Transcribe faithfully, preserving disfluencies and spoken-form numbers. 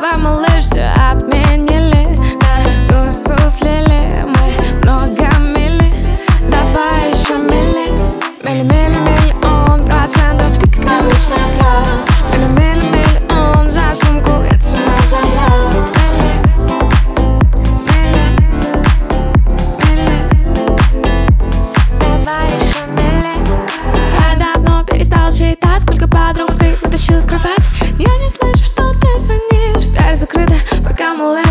Давай, малыш, все отменили, на тусу слили мы много мили. Давай еще мили, мили, мили, миллион процентов. Ты как обычно прав. Мили, мили, миллион за сумку, я цена за лав. Мили, мили, мили, давай еще мили. Я давно перестал считать, сколько подруг ты затащил в кровать. Я не слышу, что ты звонишь, дверь закрыта, пока малыш